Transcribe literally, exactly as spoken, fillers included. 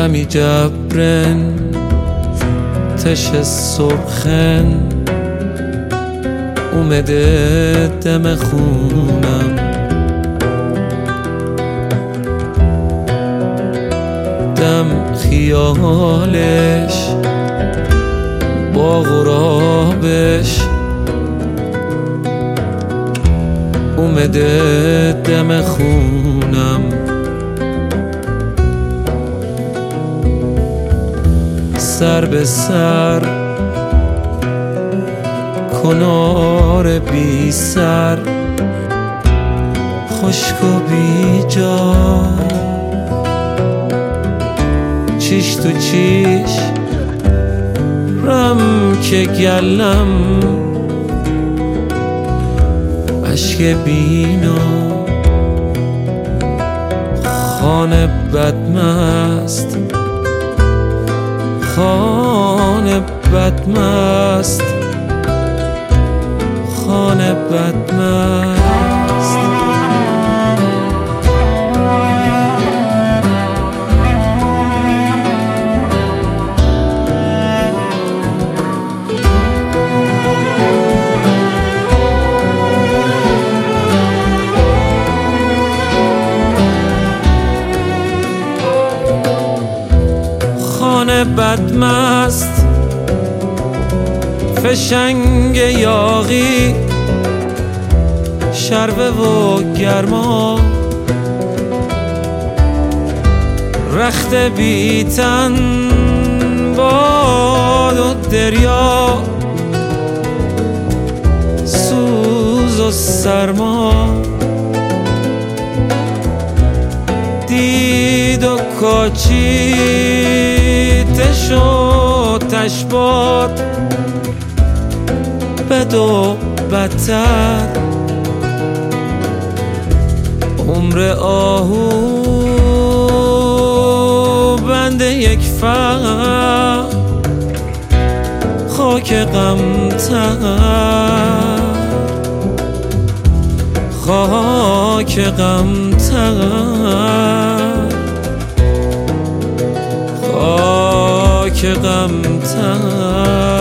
رمی جبرن تش سرخن اومده دم خونم، دم خیالش با غرابش اومده دم خونم. سر به سر کنار بی سر خشک و بی جا، چیش تو چیش رم که گلم اشک بینا، خانه بدمست خانه بدمست خانه بدمست. خانه بدمست فشنگ یاغی شربه و گرما، رخت بیتن باد و دریا، سوز و سرما، دید و کاچی تش و تشباد، بد و بدتر عمر آهو بند یک فقر، خاک غمتر خاک غمتر خاک غمتر.